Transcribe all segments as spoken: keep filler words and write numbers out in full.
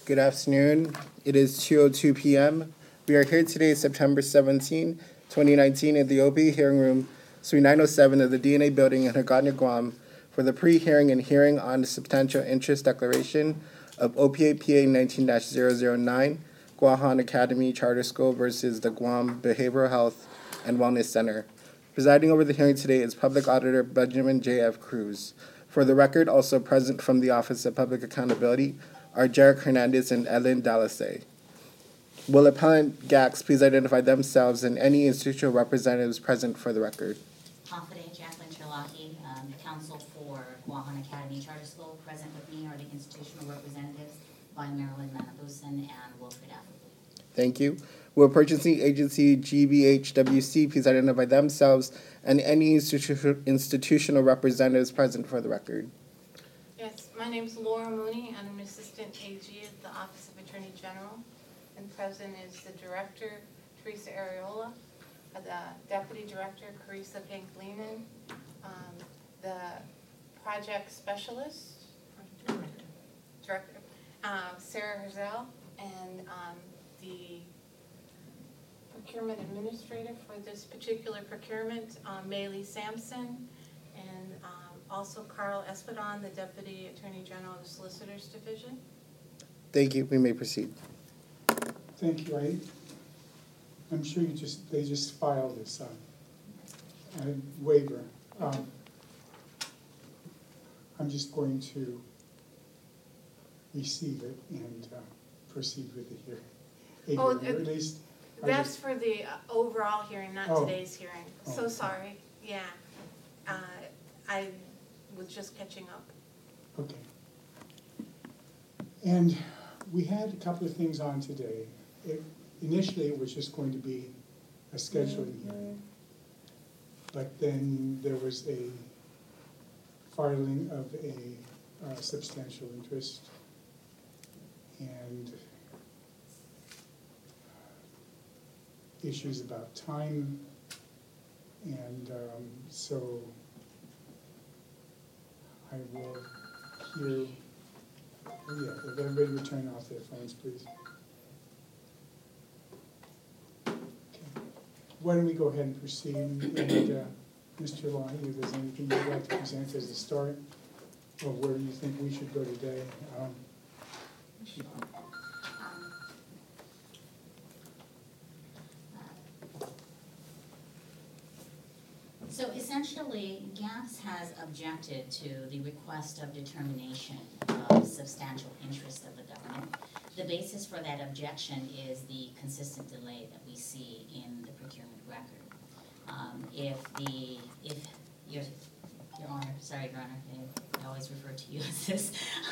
Good afternoon. It is two oh two p m We are here today, September seventeenth, twenty nineteen, in the O P A hearing room, Suite nine oh seven of the D N A building in Hagåtña, Guam, for the pre-hearing and hearing on the substantial interest declaration of O P A P A nineteen dash zero zero nine, Guahan Academy Charter School versus the Guam Behavioral Health and Wellness Center. Presiding over the hearing today is Public Auditor Benjamin J F Cruz. For the record, also present from the Office of Public Accountability are Jarek Hernandez and Ellen Dalasay. Will appellant G A C S please identify themselves and any institutional representatives present for the record? Confident Jacqueline Cherlaki, um, counsel for Guahan Academy Charter School. Present with me are the institutional representatives by Marilyn Manabusan and Wilfred Appleby. Thank you. Will purchasing agency G B H W C please identify themselves and any institu- institutional representatives present for the record? Yes, my name is Laura Mooney. I'm an assistant A G at the Office of Attorney General. And present is the director, Teresa Areola, the deputy director, Carissa Panklinen, um, the project specialist, director, uh, Sarah Herzell, and um, the procurement administrator for this particular procurement, um, Maylee Sampson, and um, also Carl Espadon, the deputy attorney general of the Solicitors Division. Thank you. We may proceed. Thank you. I, I'm sure you just they just filed this uh, uh, waiver. Um, I'm just going to receive it and uh, proceed with the hearing. Oh, Or at least I That's just- for the uh, overall hearing, not Oh. today's hearing. So Oh. sorry. Yeah. Uh, I was just catching up. Okay. And we had a couple of things on today. It, initially, it was just going to be a scheduling hearing. But then there was a filing of a uh, substantial interest. And issues about time. And um, so I will hear, oh yeah, if everybody would turn off their phones, please. Okay. Why don't we go ahead and proceed, and uh, Mister Lahi, if there's anything you'd like to present as a start, or where you think we should go today. Um, So essentially, G A C S has objected to the request of determination of substantial interest of the government. The basis for that objection is the consistent delay that we see in the procurement record. Um, if the, if, your, Your Honor, sorry, Your Honor, I, I always refer to you as this,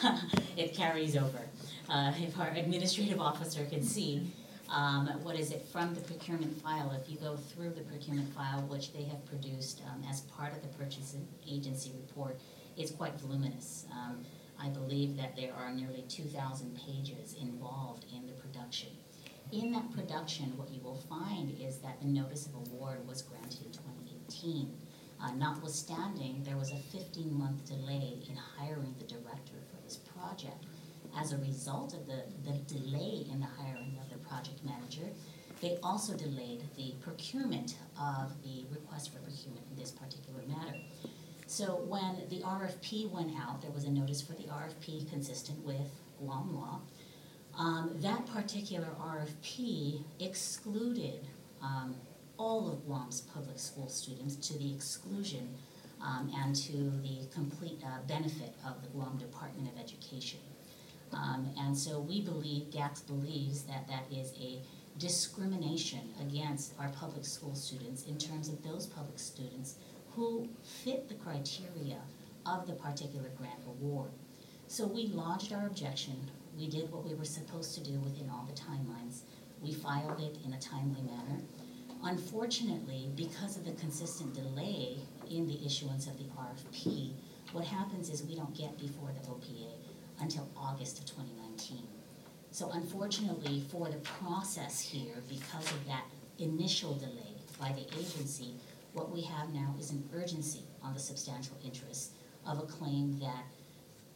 it carries over. Uh, if our administrative officer can see, Um, what is it, from the procurement file, if you go through the procurement file, which they have produced um, as part of the purchasing agency report, it's quite voluminous. Um, I believe that there are nearly two thousand pages involved in the production. In that production, what you will find is that the notice of award was granted in twenty eighteen. Uh, notwithstanding, there was a fifteen-month delay in hiring the director for this project. As a result of the, the delay in the hiring of the project manager, they also delayed the procurement of the request for procurement in this particular matter. So when the R F P went out, there was a notice for the R F P consistent with Guam law. Um, that particular R F P excluded um, all of Guam's public school students to the exclusion um, and to the complete uh, benefit of the Guam Department of Education. Um, and so we believe, G A C S believes that that is a discrimination against our public school students in terms of those public students who fit the criteria of the particular grant award. So we lodged our objection. We did what we were supposed to do within all the timelines. We filed it in a timely manner. Unfortunately, because of the consistent delay in the issuance of the R F P, what happens is we don't get before the O P A until August of twenty nineteen. So unfortunately for the process here, because of that initial delay by the agency, what we have now is an urgency on the substantial interest of a claim that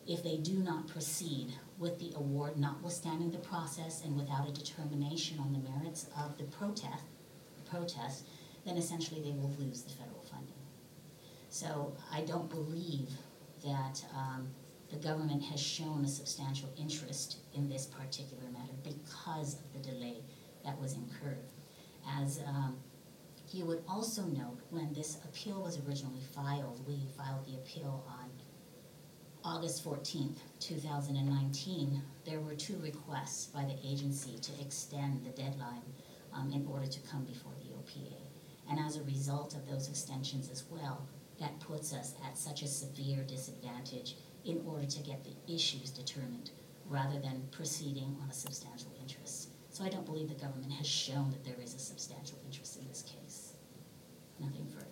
If they do not proceed with the award, notwithstanding the process and without a determination on the merits of the protest, protest, then essentially they will lose the federal funding. So I don't believe that um, the government has shown a substantial interest in this particular matter because of the delay that was incurred. As um, you would also note, when this appeal was originally filed, we filed the appeal on August fourteenth, two thousand nineteen. There were two requests by the agency to extend the deadline um, in order to come before the O P A. And as a result of those extensions as well, that puts us at such a severe disadvantage in order to get the issues determined rather than proceeding on a substantial interest. So I don't believe the government has shown that there is a substantial interest in this case. Nothing further.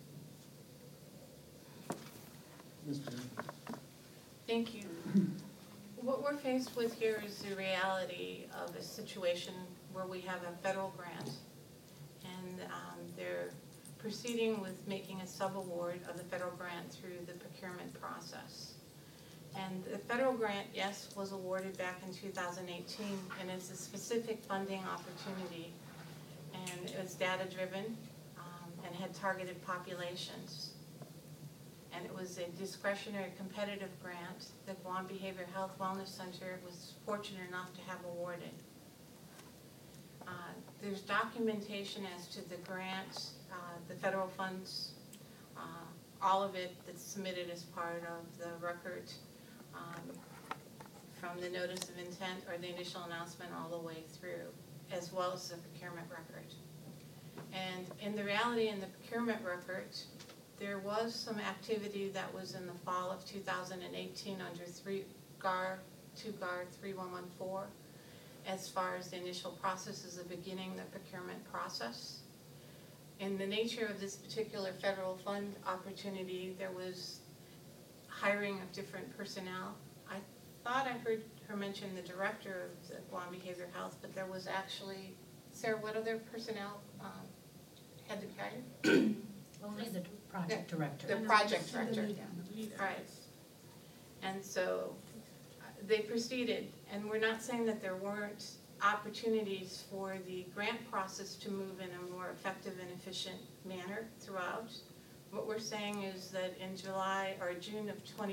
Mister Thank you. What we're faced with here is the reality of a situation where we have a federal grant, and um, they're proceeding with making a subaward of the federal grant through the procurement process. And the federal grant, yes, was awarded back in two thousand eighteen, and it's a specific funding opportunity. And it was data-driven um, and had targeted populations. And it was a discretionary competitive grant that Guam Behavior Health Wellness Center was fortunate enough to have awarded. Uh, there's documentation as to the grant, uh, the federal funds, uh, all of it that's submitted as part of the record um, from the notice of intent or the initial announcement all the way through, as well as the procurement record. And in the reality in the procurement record, there was some activity that was in the fall of two thousand eighteen under three G A R, two G A R three one one four, as far as the initial processes of beginning the procurement process. In the nature of this particular federal fund opportunity, there was hiring of different personnel. I thought I heard her mention the director of the Guam Behavior Health, but there was actually, Sarah, what other personnel um, had to be hired? Only the project director. The project director. Right. And so uh, they proceeded, and we're not saying that there weren't opportunities for the grant process to move in a more effective and efficient manner throughout. What we're saying is that in July or June of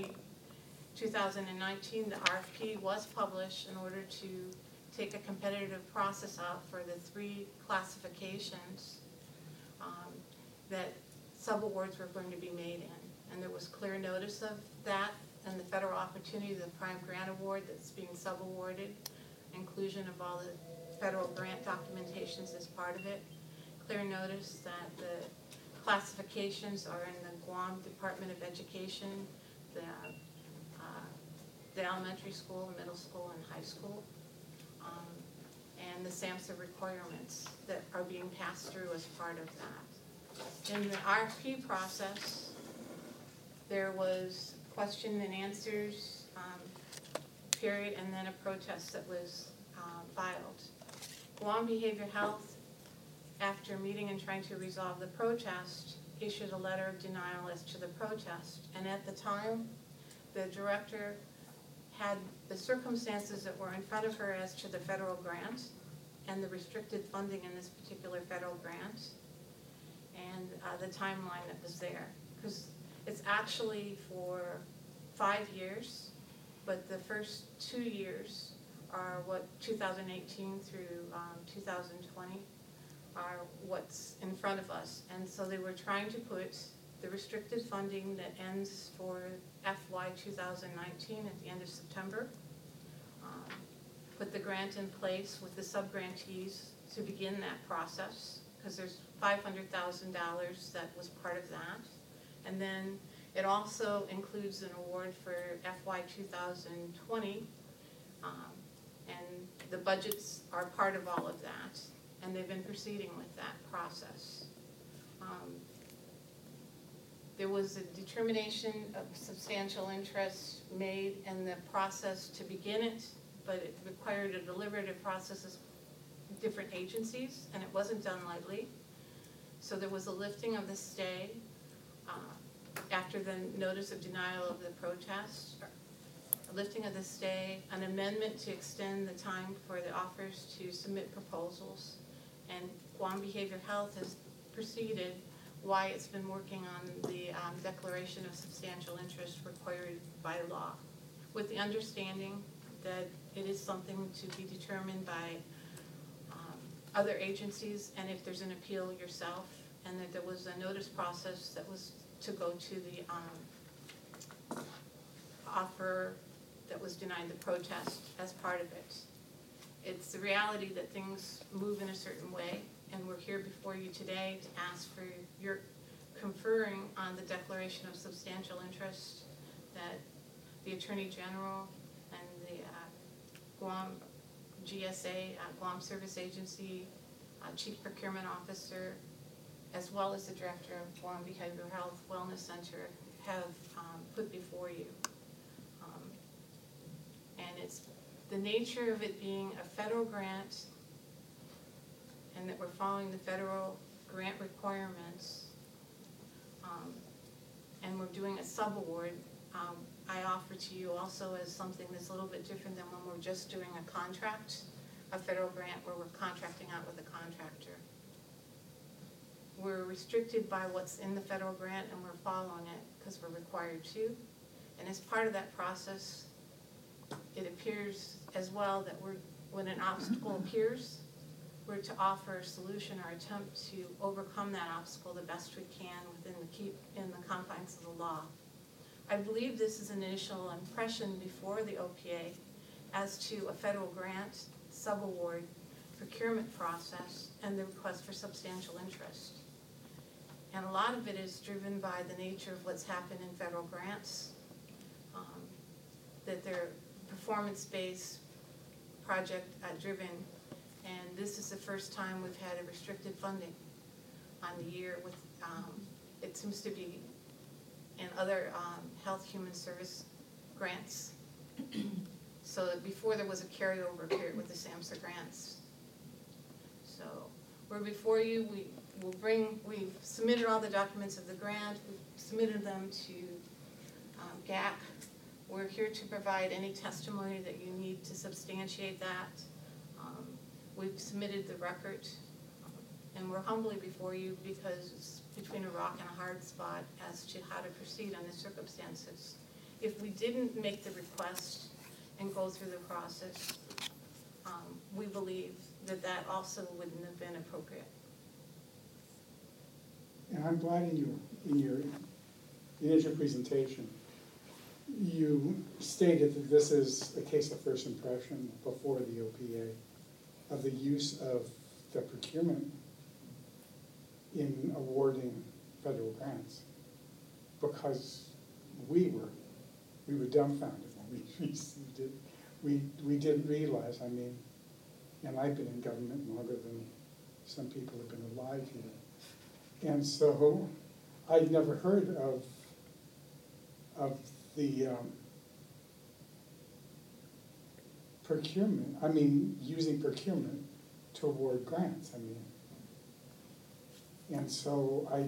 two thousand nineteen, the R F P was published in order to take a competitive process out for the three classifications um, that subawards were going to be made in. And there was clear notice of that and the federal opportunity, the prime grant award that's being subawarded, inclusion of all the federal grant documentations as part of it. Clear notice that the classifications are in the Guam Department of Education, the, uh, the elementary school, middle school, and high school, um, and the SAMHSA requirements that are being passed through as part of that. In the R F P process, there was question and answers um, period, and then a protest that was um, filed. Guam Behavior Health, after meeting and trying to resolve the protest, issued a letter of denial as to the protest. And at the time, the director had the circumstances that were in front of her as to the federal grant and the restricted funding in this particular federal grant, and uh, the timeline that was there. Because it's actually for five years, but the first two years are what two thousand eighteen through um, two thousand twenty are what's in front of us. And so they were trying to put the restricted funding that ends for F Y two thousand nineteen at the end of September, um, put the grant in place with the sub-grantees to begin that process, because there's five hundred thousand dollars that was part of that. And then it also includes an award for F Y two thousand twenty, um, and the budgets are part of all of that, and they've been proceeding with that process. Um, there was a determination of substantial interest made in the process to begin it, but it required a deliberative process of different agencies, and it wasn't done lightly. So there was a lifting of the stay uh, after the notice of denial of the protest. lifting of the stay, an amendment to extend the time for the offers to submit proposals, and Guam Behavior Health has proceeded why it's been working on the um, declaration of substantial interest required by law, with the understanding that it is something to be determined by um, other agencies, and if there's an appeal yourself, and that there was a notice process that was to go to the um, offer that was denied the protest as part of it. It's the reality that things move in a certain way, and we're here before you today to ask for your conferring on the declaration of substantial interest that the Attorney General and the uh, Guam G S A, uh, Guam Service Agency, uh, Chief Procurement Officer, as well as the Director of Guam Behavioral Health Wellness Center have um, put before you. Um, and it's the nature of it being a federal grant, and that we're following the federal grant requirements, um, and we're doing a sub-award. Um, I offer to you also as something that's a little bit different than when we're just doing a contract, a federal grant where we're contracting out with a contractor. We're restricted by what's in the federal grant, and we're following it because we're required to. And as part of that process, it appears as well that we're, when an obstacle appears, we're to offer a solution or attempt to overcome that obstacle the best we can within the keep in the confines of the law. I believe this is an initial impression before the O P A as to a federal grant, sub-award, procurement process, and the request for substantial interest. And a lot of it is driven by the nature of what's happened in federal grants, um, that they're performance-based, project-driven, and this is the first time we've had a restricted funding on the year with, um, it seems to be in other um, health human service grants. So that before there was a carryover period with the SAMHSA grants. So we're before you, we will bring, we've submitted all the documents of the grant, we've submitted them to um, G A C. We're here to provide any testimony that you need to substantiate that. Um, we've submitted the record, um, and we're humbly before you because it's between a rock and a hard spot as to how to proceed under circumstances. If we didn't make the request and go through the process, um, we believe that that also wouldn't have been appropriate. And I'm glad in your, in your initial presentation, you stated that this is a case of first impression before the O P A of the use of the procurement in awarding federal grants, because we were, we were dumbfounded when we received it. We, we didn't realize, I mean, and I've been in government longer than some people have been alive here. And so I'd never heard of, of the um, procurement, I mean, using procurement to award grants, I mean. And so I,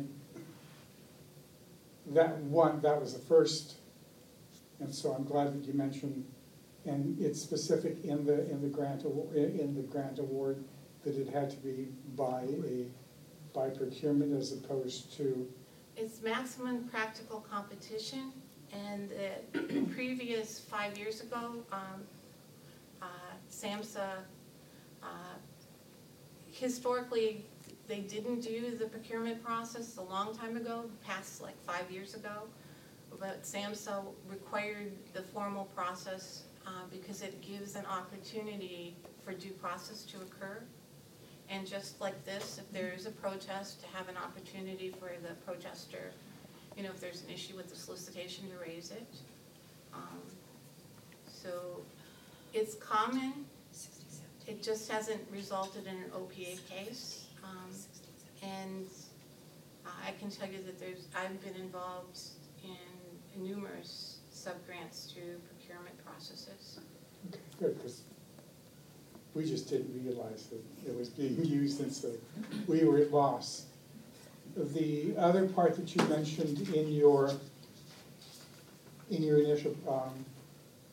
that one, that was the first, and so I'm glad that you mentioned, and it's specific in the in the grant in the grant award that it had to be by a by procurement as opposed to. It's maximum practical competition, and the previous five years ago, um, uh, SAMHSA, uh, historically, they didn't do the procurement process a long time ago, past like five years ago, but SAMHSA required the formal process uh, because it gives an opportunity for due process to occur. And just like this, if there is a protest, to have an opportunity for the protester, you know, if there's an issue with the solicitation, to raise it. Um, so it's common. It just hasn't resulted in an O P A case. Um, and uh, I can tell you that there's, I've been involved in numerous sub-grants through procurement processes. Okay, good, because we just didn't realize that it was being used, and so we were at loss. The other part that you mentioned in your in your initial um,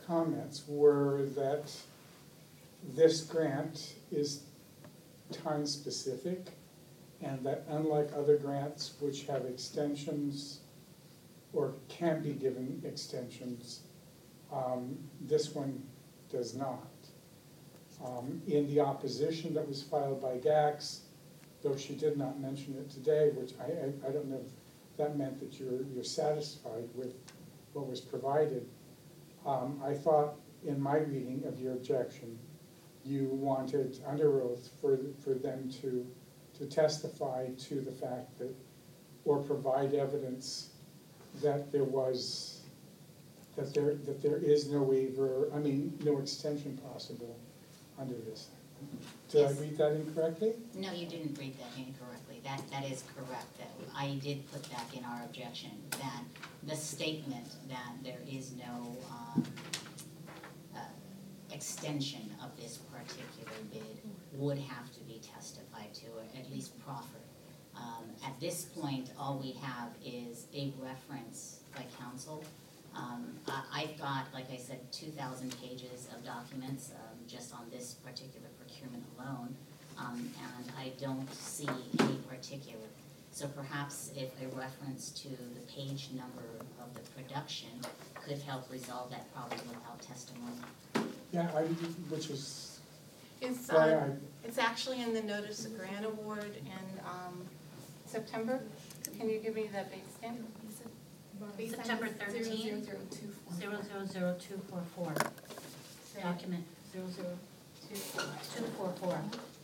comments were that this grant is time-specific, and that unlike other grants which have extensions or can be given extensions, um, this one does not. Um, in the opposition that was filed by G A C S, though she did not mention it today, which I, I, I don't know if that meant that you're, you're satisfied with what was provided. Um, I thought in my reading of your objection, you wanted under oath for, for them to, to testify to the fact that, or provide evidence that there was, that there, that there is no waiver, I mean, no extension possible under this. Did I Yes. read that incorrectly? No, you didn't read that incorrectly. That, that is correct. That I did put that in our objection, that the statement that there is no um, uh, extension of this particular bid would have to be testified to, or at least proffered. Um, At this point, all we have is a reference by council. Um, I- I've got, like I said, two thousand pages of documents um, just on this particular procurement alone, um, and I don't see any particular. So perhaps if a reference to the page number of the production could help resolve that problem without testimony. Yeah, I, which is It's, why uh, I, it's actually in the notice of grant award in, um, September. Can you give me the base stamp? September thirteenth, zero zero zero two four four, document zero zero Two. two four four.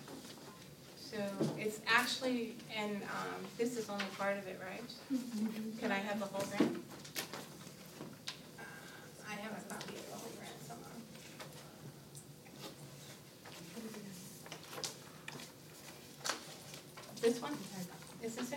So it's actually, and, um, this is only part of it, right? Can I have the whole grant? Uh, I have a copy of the whole grant somewhere. This one? Is this it?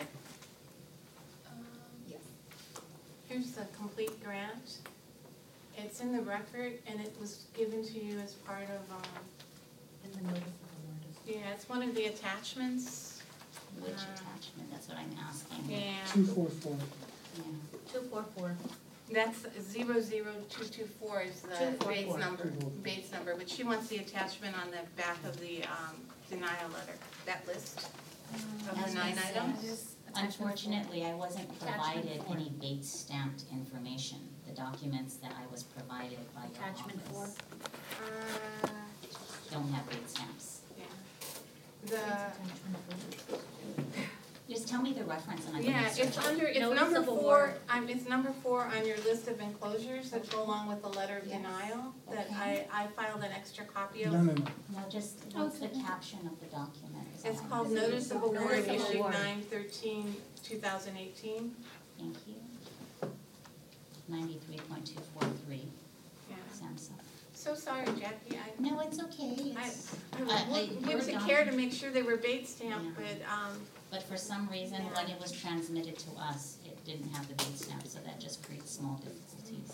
Yes. Here's the complete grant. It's in the record and it was given to you as part of, um, In the notice of award is. yeah, it's one of the attachments. Which Uh, attachment, that's what I'm asking. Yeah, two four four. Yeah. Two four four. that's zero zero two two four is the Two four base four. number, base number, but she wants the attachment on the back of the, um, denial letter, that list of As the I nine said, items. Unfortunately, I wasn't provided Attachment four. any Bates stamped information, the documents that I was provided by your Attachment four. office Uh, don't have Bates stamps. yeah. The, Attachment four. Just tell me the reference and I can yeah, search it's it. under, it's Notice number of four, award. um, it's number four on your list of enclosures that go along with the letter of Yes. denial, that Okay. I, I filed an extra copy of. No, no, no. No, just, what's the caption of the document? Is It's all I called want. Notice of Award Notice of issued award. nine thirteen two thousand eighteen. Thank you. Ninety-three point two four three, Yeah. Samsung. So sorry, Jackie, I, No, it's okay, I, it's, I I- I- went your to care to document- make sure they were Bates stamped, Yeah. but, um, but for some reason, when it was transmitted to us, it didn't have the Bates stamp, so that just creates small difficulties.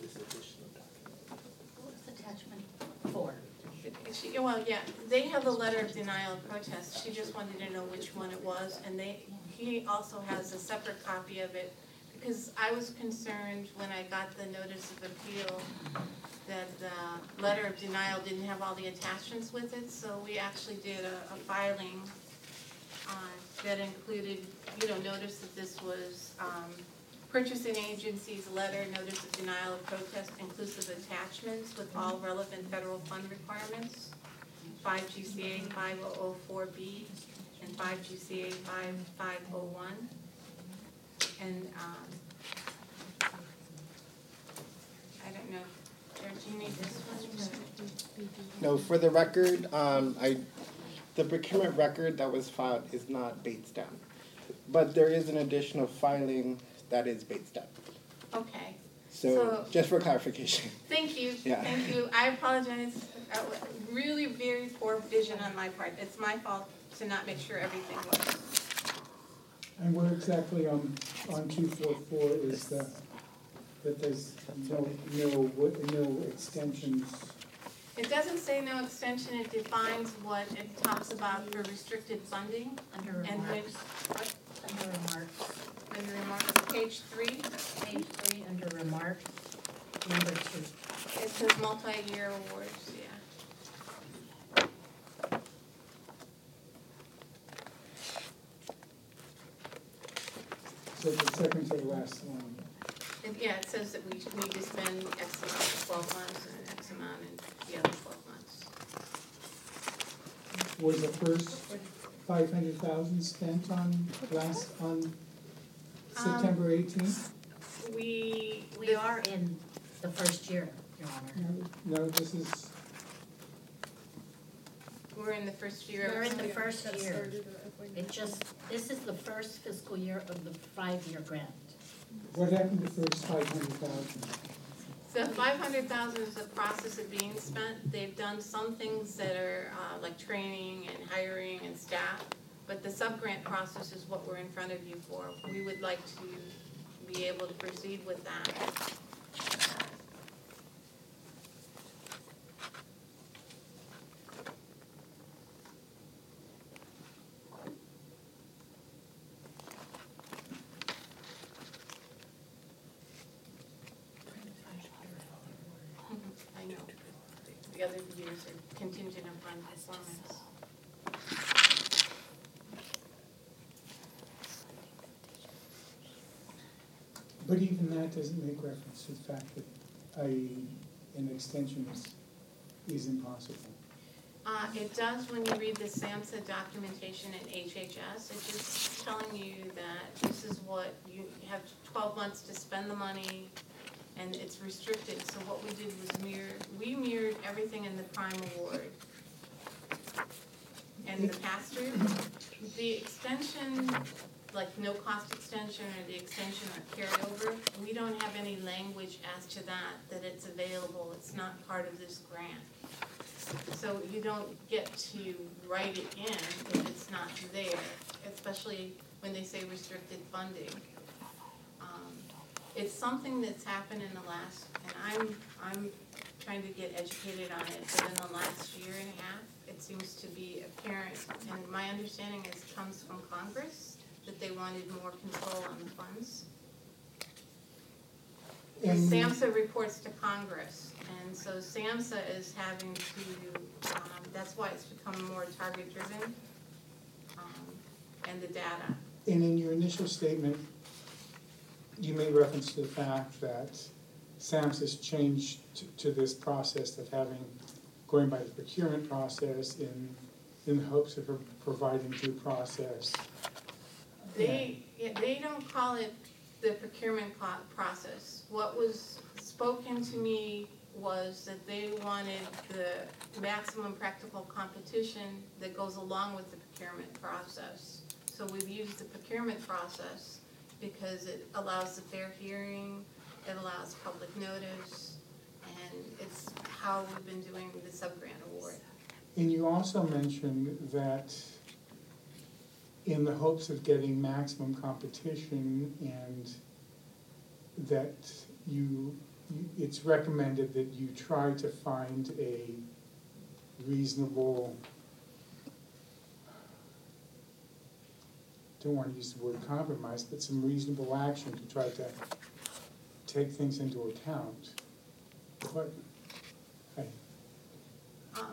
What's attachment four? she, well, yeah, they have the letter of denial of protest, she just wanted to know which one it was, and they, he also has a separate copy of it, because I was concerned when I got the notice of appeal that the letter of denial didn't have all the attachments with it, so we actually did a, a filing uh, that included, you know, notice that this was, um, purchasing agency's letter, notice of denial of protest, inclusive attachments with all relevant federal fund requirements, five G C A five oh oh four B and five G C A five five oh one. And, um, I don't know, George, you need this one to? No, for the record, um, I, the procurement record that was filed is not Bates stamped. But there is an additional filing that is Bates stamped. Okay, So, So- just for clarification. thank you, Yeah. thank you, I apologize, uh, really very poor vision on my part, it's my fault to not make sure everything was. And where exactly on, on two four four is the, that there's no, no, no extensions? It doesn't say no extension, it defines what it talks about for restricted funding, Under and which, remarks. what, Under remarks. in the remarks, page three, Page three, under remarks, number two. It says multi-year awards, yeah. So the second to the last one. It- Yeah, it says that we need to spend X amount in twelve months and X amount in the other twelve months. Was the first five hundred thousand spent on last, on September eighteenth? We. We are in the first year, Your Honor. No, no, this is, We're in the first year. We're of- in the first year. It just, this is the first fiscal year of the five-year grant. what happened to the first five hundred thousand? The five hundred thousand is the process of being spent. They've done some things that are uh, like training and hiring and staff, but the sub-grant process is what we're in front of you for. We would like to be able to proceed with that. I know, the other years are contingent upon performance. But even that doesn't make reference to the fact that a, an extension is, is impossible. Uh, it does when you read the SAMHSA documentation in H H S, it's just telling you that this is what, you have twelve months to spend the money, and it's restricted, so what we did was mirror, we mirrored everything in the prime award. And the pass-through, the extension, like no-cost extension or the extension or carryover, we don't have any language as to that, that it's available, it's not part of this grant. So you don't get to write it in if it's not there, especially when they say restricted funding. Um, It's something that's happened in the last, and I'm, I'm trying to get educated on it, but in the last year and a half, it seems to be apparent, and my understanding is it comes from Congress, that they wanted more control on the funds. And- SAMHSA reports to Congress, and so SAMHSA is having to, um, that's why it's become more target-driven, um, and the data. And in your initial statement, you made reference to the fact that SAMHSA has changed to, to this process of having, going by the procurement process in, in the hopes of providing due process. They, yeah, they don't call it the procurement co- process. What was spoken to me was that they wanted the maximum practical competition that goes along with the procurement process. So we've used the procurement process because it allows the fair hearing, it allows public notice, and it's how we've been doing the sub-grant award. And you also mentioned that in the hopes of getting maximum competition and that you, you, it's recommended that you try to find a reasonable, don't want to use the word compromise, but some reasonable action to try to take things into account. But I, Uh,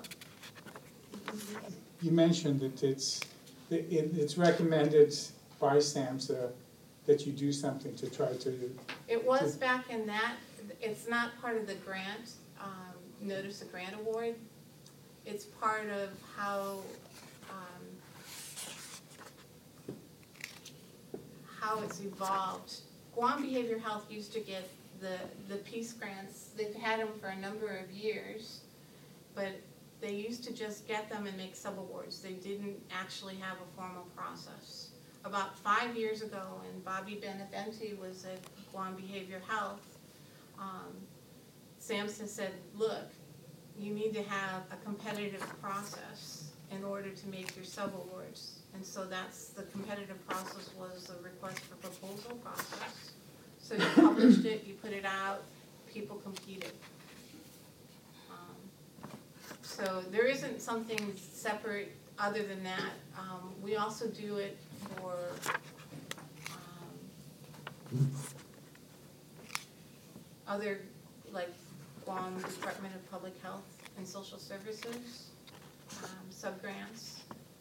you mentioned that it's, that it, it's recommended by SAMHSA that you do something to try to, It was back in that, it's not part of the grant, um, notice of grant award. It's part of how, um, how it's evolved. Guam Behavior Health used to get the, the peace grants, they've had them for a number of years, but they used to just get them and make subawards. They didn't actually have a formal process. About five years ago, when Bobby Beneventi was at Guam Behavior Health, um, SAMHSA said, look, you need to have a competitive process in order to make your subawards. And so that's, the competitive process was the request for proposal process. So you published it, you put it out, people competed. Um, So there isn't something separate other than that. Um, we also do it for, um, other, like Guam Department of Public Health and Social Services, um, sub-grants.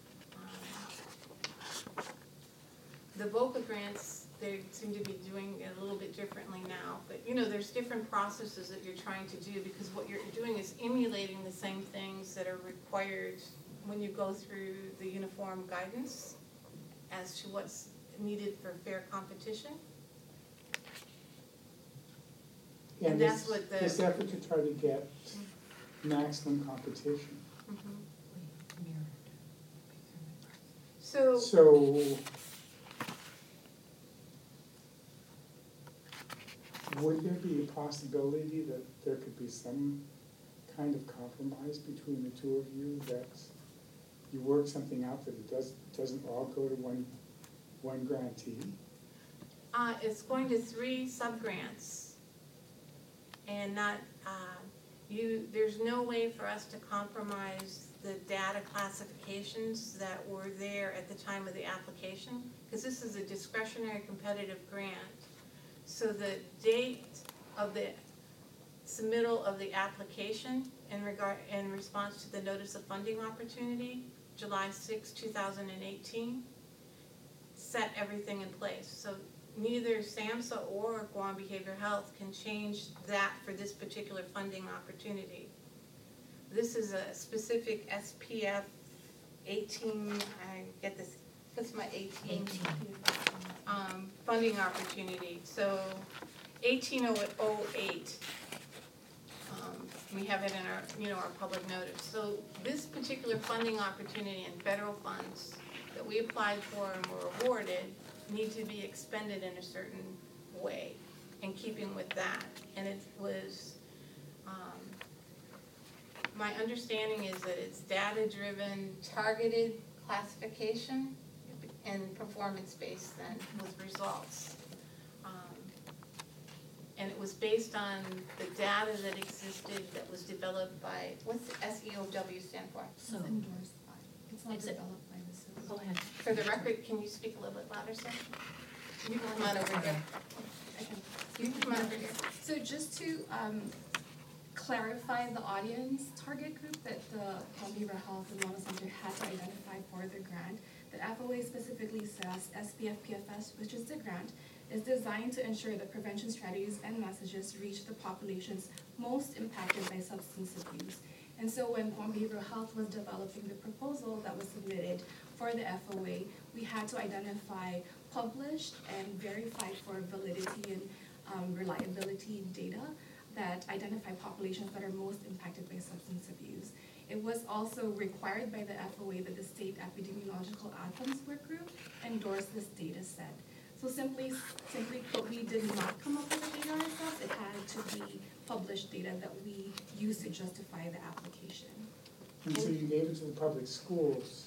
Um, The VOCA grants, they seem to be doing it a little bit differently now, but you know, there's different processes that you're trying to do, because what you're doing is emulating the same things that are required when you go through the uniform guidance as to what's needed for fair competition. And And that's this, what the- this effort to try to get maximum competition. Mhm. So, So, would there be a possibility that there could be some kind of compromise between the two of you, that you work something out that it does, doesn't all go to one, one grantee? uh, it's going to three sub-grants. And not, uh, you, there's no way for us to compromise the data classifications that were there at the time of the application, because this is a discretionary competitive grant. So the date of the submittal of the application in regard, in response to the notice of funding opportunity, July sixth, two thousand eighteen, set everything in place. So neither SAMHSA or Guam Behavioral Health can change that for this particular funding opportunity. This is a specific S P F eighteen, I get this, what's my eighteen? Eighteen. Um, funding opportunity, so eighteen oh eight. Um, we have it in our, you know, our public notice. So this particular funding opportunity and federal funds that we applied for and were awarded need to be expended in a certain way, in keeping with that. And it was, um, my understanding is that it's data-driven, targeted classification and performance-based then with results. Um, And it was based on the data that existed that was developed by, what's the S E O W stand for? So, It's endorsed by, it's not It's a- developed by the city. go ahead. For the record, can you speak a little bit louder, sir? You can come on over here. I can- You can come on over here. So just to um, clarify the audience target group that the Guam Behavioral Health and Wellness Center had to identify for the grant, the F O A specifically says S B F P F S, which is the grant, is designed to ensure that prevention strategies and messages reach the populations most impacted by substance abuse. And so when Guam Behavioral Health was developing the proposal that was submitted for the F O A, we had to identify published and verified for validity and um, reliability data that identify populations that are most impacted by substance abuse. It was also required by the F O A that the State Epidemiological Outcomes Work Group endorse this data set. So simply, simply put, we did not come up with the data ourselves. It had to be published data that we used to justify the application. And so you gave it to the public schools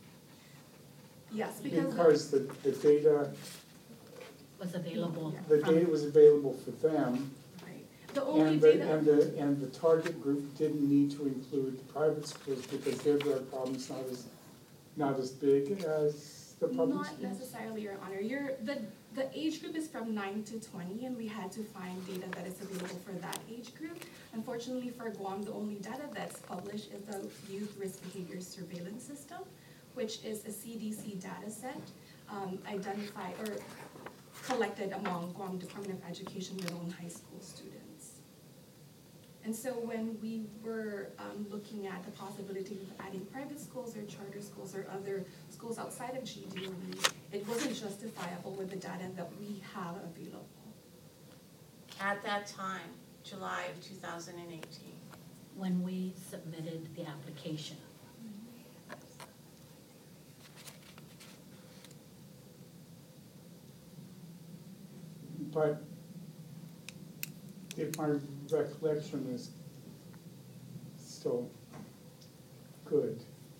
Yes, because. because the, the data, was available the from, data was available for them. Right. The only And the, data. and the, and the target group didn't need to include the private schools because their drug problem's not as, not as big as the public Not schools? necessarily, Your Honor. Your, the, the age group is from nine to twenty, and we had to find data that is available for that age group. Unfortunately for Guam, the only data that's published is the Youth Risk Behavior Surveillance System, which is a C D C data set um, identified or collected among Guam Department of Education middle and high school students. And so when we were um, looking at the possibility of adding private schools or charter schools or other schools outside of G D O E, it wasn't justifiable with the data that we have available. At that time, July of two thousand eighteen. when we submitted the application. But if my recollection is still good,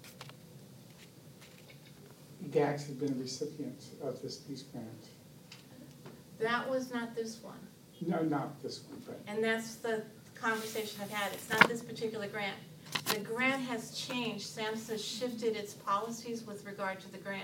G A C had been a recipient of this Peace Grant. That was not this one. No, not this one, but And that's the conversation I've had. It's not this particular grant. The grant has changed. SAMHSA shifted its policies with regard to the grant.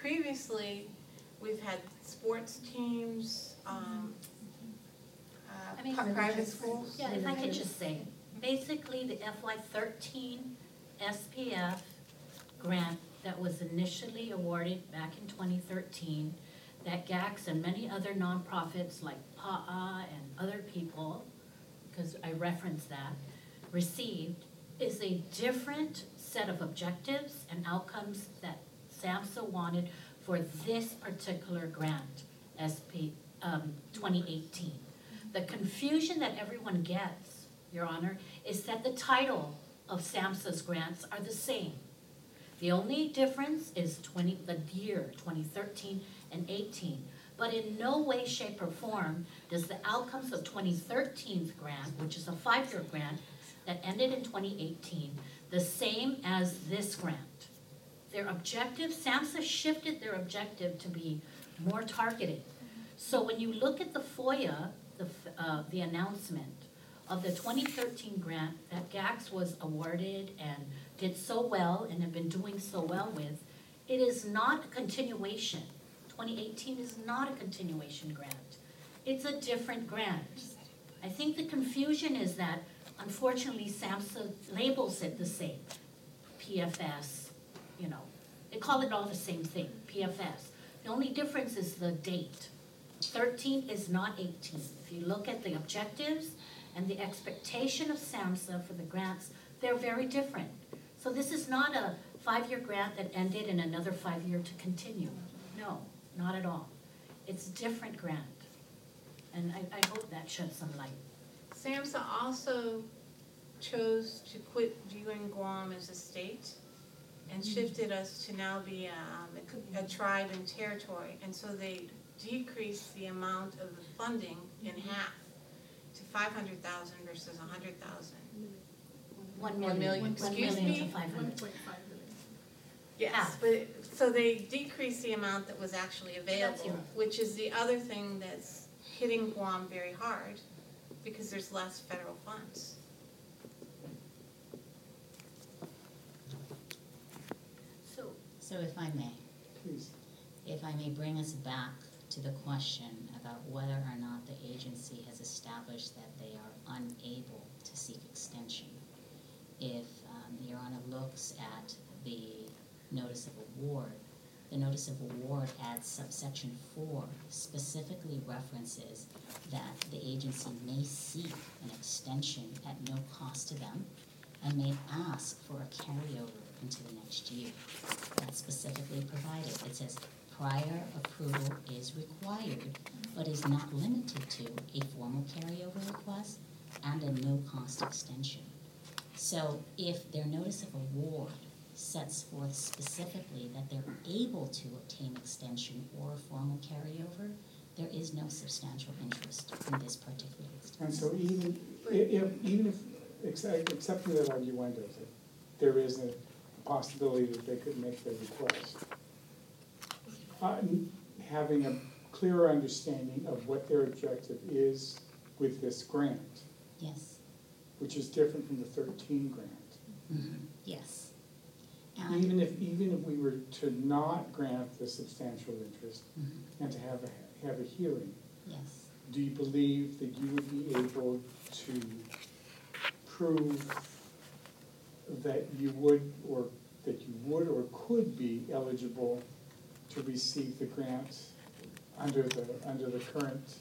Previously, we've had sports teams, um, uh, I mean, pri- private schools. Yeah, if I could just say, basically the F Y thirteen S P F grant that was initially awarded back in twenty thirteen, that G A C S and many other nonprofits like P A A and other people, because I referenced that, received, is a different set of objectives and outcomes that SAMHSA wanted for this particular grant, S P, um, twenty eighteen. The confusion that everyone gets, Your Honor, is that the title of SAMHSA's grants are the same. The only difference is twenty, the year, twenty thirteen and eighteen. But in no way, shape, or form does the outcomes of twenty thirteen's grant, which is a five-year grant that ended in twenty eighteen, the same as this grant. Their objective, SAMHSA shifted their objective to be more targeted. So when you look at the FOIA, the, uh, the announcement of the twenty thirteen grant that G A C S was awarded and did so well and have been doing so well with, it is not a continuation. twenty eighteen is not a continuation grant. It's a different grant. I think the confusion is that unfortunately SAMHSA labels it the same. P F S, you know, they call it all the same thing, P F S. The only difference is the date. thirteen is not eighteen. If you look at the objectives and the expectation of SAMHSA for the grants, they're very different. So this is not a five-year grant that ended and another five-year to continue. No, not at all. It's a different grant. And I, I hope that sheds some light. SAMHSA also chose to quit viewing Guam as a state and shifted us to now be um, a, a tribe and territory. And so they decreased the amount of the funding in half to five hundred thousand versus one hundred thousand. One One million, million, one excuse million me? to five One hundred. point five million. Yes, but, so they decreased the amount that was actually available, zero. which is the other thing that's hitting Guam very hard, because there's less federal funds. So, So if I may, Please. if I may bring us back to the question about whether or not the agency has established that they are unable to seek extension. If um, Your Honor looks at the notice of award, the notice of award at subsection four specifically references that the agency may seek an extension at no cost to them and may ask for a carryover into the next year. That's specifically provided. It says prior approval is required, but is not limited to a formal carryover request and a no-cost extension. So if their notice of award sets forth specifically that they're able to obtain extension or a formal carryover, there is no substantial interest in this particular And instance. so even, i- if, even if, accept- accepting that arguendo, that there is a possibility that they could make their request, uh, n- having a clearer understanding of what their objective is with this grant, Yes, which is different from the thirteen grant. mhm, yes. And, Even if, even if we were to not grant the substantial interest mhm, and to have a, have a hearing, yes, do you believe that you would be able to prove that you would, or that you would or could be eligible to receive the grant under the, under the current,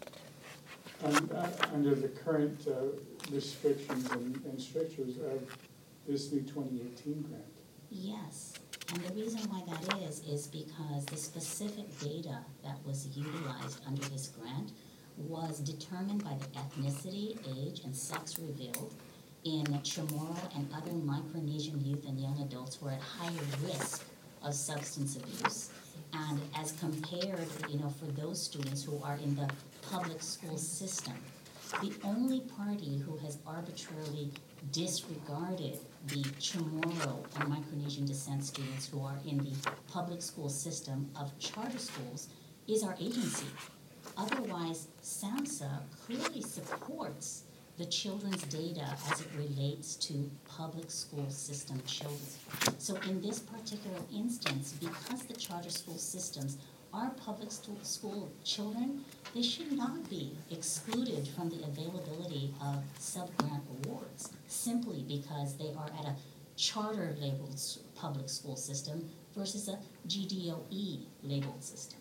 un- uh, under the current uh, restrictions and and strictures of this new twenty eighteen grant? yes. And the reason why that is, is because the specific data that was utilized under this grant was determined by the ethnicity, age, and sex revealed in Chamorro and other Micronesian youth and young adults who are at higher risk of substance abuse. And as compared, you know, for those students who are in the public school system, the only party who has arbitrarily disregarded the Chamorro and Micronesian descent students who are in the public school system of charter schools is our agency. Otherwise, SAMHSA clearly supports the children's data as it relates to public school system children. So in this particular instance, because the charter school systems our public stu- school children, they should not be excluded from the availability of sub-grant awards simply because they are at a charter labeled s- public school system versus a G D O E labeled system.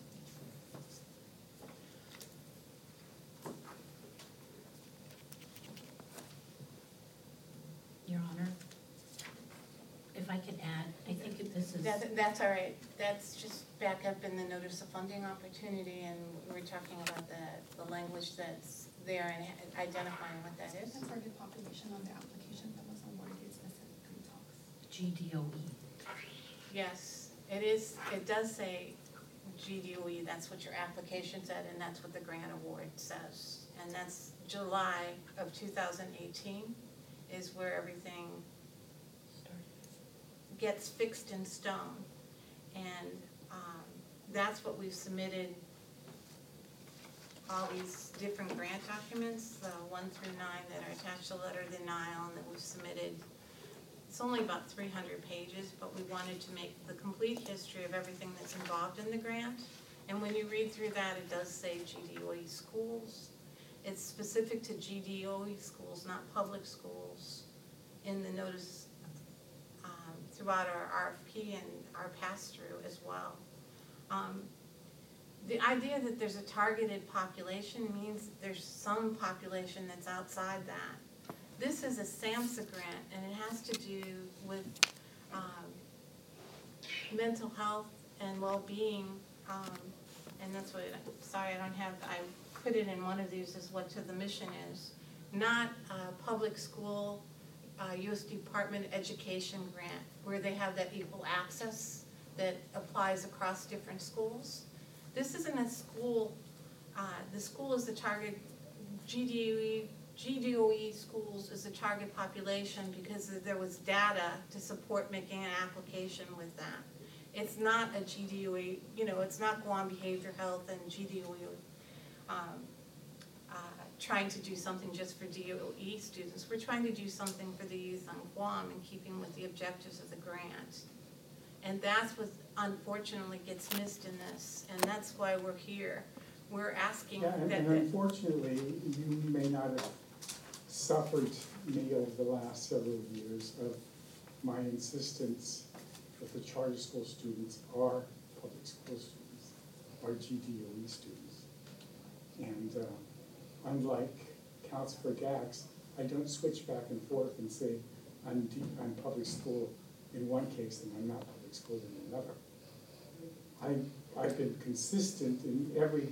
Your Honor, if I could add, I think if this is, That, that's all right. That's just back up in the notice of funding opportunity, and we're talking about the, the language that's there and identifying what that is. The target population on the application that was awarded specifically talks. G D O E. Yes, it is, it does say G D O E, that's what your application said, and that's what the grant award says. And that's July of two thousand eighteen is where everything gets fixed in stone. And um, that's what we've submitted, all these different grant documents, the one through nine that are attached to letter of denial, and that we've submitted. It's only about three hundred pages, but we wanted to make the complete history of everything that's involved in the grant. And when you read through that, it does say G D O E schools. It's specific to G D O E schools, not public schools, in the notice um, throughout our R F P and our pass-through as well. Um, the idea that there's a targeted population means that there's some population that's outside that. This is a SAMHSA grant, and it has to do with um, mental health and well-being, um, and that's what, sorry, I don't have, I put it in one of these as what to the mission is. Not a public school, uh, U S Department of Education grant, where they have that equal access that applies across different schools. This isn't a school, uh, the school is the target, G D O E, G D O E schools is the target population because there was data to support making an application with that. It's not a G D O E, you know, it's not Guam Behavioral Health and G D O E um, uh, trying to do something just for D O E students. We're trying to do something for the youth on Guam in keeping with the objectives of the grant. And that's what unfortunately gets missed in this, and that's why we're here. We're asking Yeah, that. and, and that- unfortunately, you may not have suffered me over the last several years of my insistence that the charter school students are public school students, are G D O E students. And uh, unlike Councilor Gax, I don't switch back and forth and say I'm, D, I'm public school in one case and I'm not public school in another. I, I've been consistent in every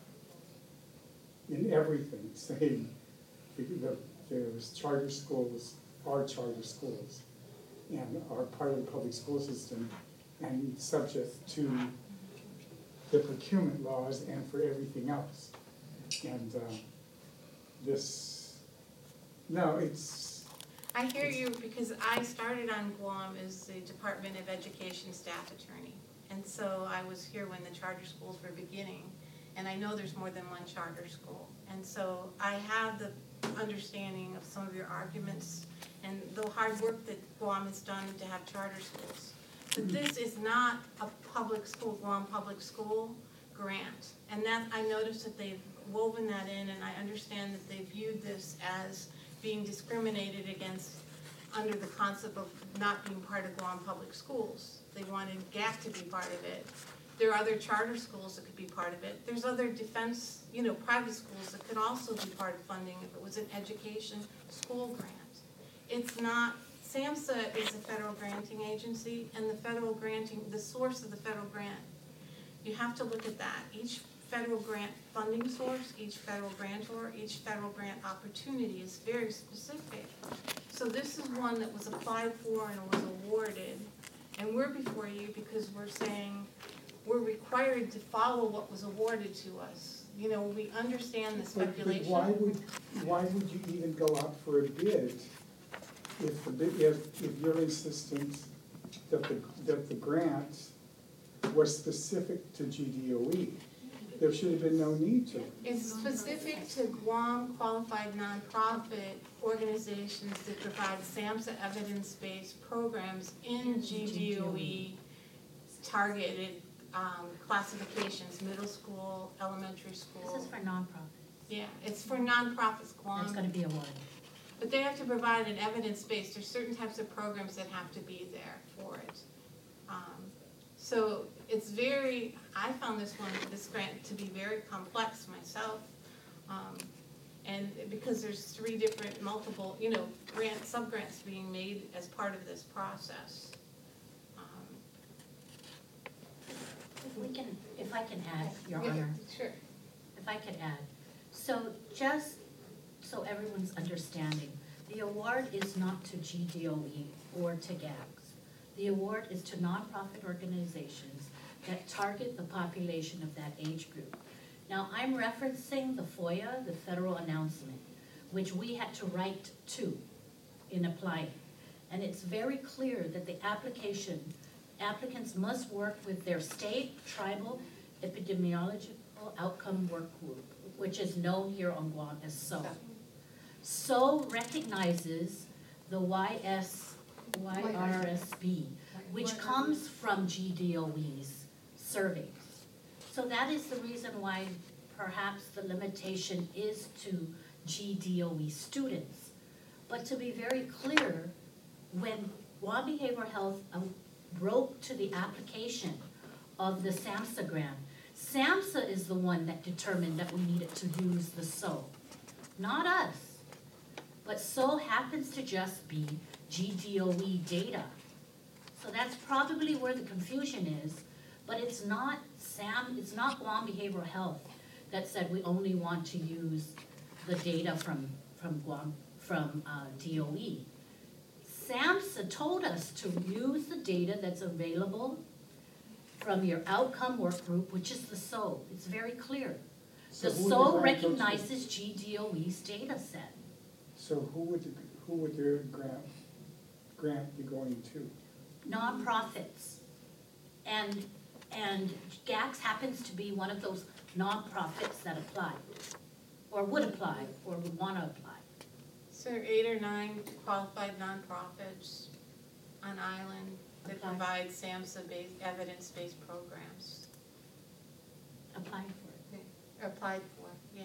in everything, saying the, there's charter schools are charter schools and are part of the public school system and subject to the procurement laws and for everything else. And uh, this, no, it's. I hear you because I started on Guam as the Department of Education staff attorney. And so I was here when the charter schools were beginning. And I know there's more than one charter school. And so I have the understanding of some of your arguments and the hard work that Guam has done to have charter schools. But this is not a public school, Guam public school grant. And that, I noticed that they've woven that in, and I understand that they viewed this as being discriminated against under the concept of not being part of Guam public schools. They wanted G A C to be part of it. There are other charter schools that could be part of it. There's other defense, you know, private schools that could also be part of funding if it was an education school grant. It's not, SAMHSA is a federal granting agency, and the federal granting, the source of the federal grant, you have to look at that. Each federal grant funding source, each federal grantor, each federal grant opportunity is very specific. So this is one that was applied for and was awarded, and we're before you because we're saying we're required to follow what was awarded to us. You know, we understand the But, but speculation. why would, why would you even go out for a bid if the bid, if, if you're insistent that the, that the grant was specific to G D O E? There should have been no need to. It's specific to Guam qualified nonprofit organizations that provide SAMHSA evidence-based programs in G D O E targeted um, classifications, middle school, elementary school. This is for nonprofits. Yeah, it's for nonprofits, Guam. That's gonna be awarded. But they have to provide an evidence base. There's certain types of programs that have to be there for it. Um, So it's very, I found this one, this grant to be very complex myself. Um, And because there's three different multiple, you know, grant, sub-grants being made as part of this process. Um, If we can, if I can add, Your yeah, Honor, Sure. if I could add. So just so everyone's understanding, the award is not to G D O E or to GAGS. The award is to nonprofit organizations that target the population of that age group. Now, I'm referencing the FOIA, the federal announcement, which we had to write to in applying. And it's very clear that the application, applicants must work with their state, tribal, epidemiological outcome work group, which is known here on Guam as S O. S O recognizes the Y S, Y R S B, which comes from G D O E's surveys. So that is the reason why perhaps the limitation is to G D O E students. But to be very clear, when Guam Behavioral Health um, wrote to the application of the SAMHSA grant, SAMHSA is the one that determined that we needed to use the S O, not us. But S O happens to just be G D O E data. So that's probably where the confusion is, but it's not SAM, it's not Guam Behavioral Health that said we only want to use the data from, from Guam, from uh, D O E. SAMHSA told us to use the data that's available from your outcome work group, which is the S O. It's very clear. So The who would S O the grant go to? recognizes G D O E's data set. So who would, the- who would their grant, grant be going to? Nonprofits. And, and GAGS happens to be one of those nonprofits that apply, or would apply, or would wanna apply. So there are eight or nine qualified nonprofits on island that Apply. provide SAMHSA-based, evidence-based programs. Apply for it. Or applied for, yeah.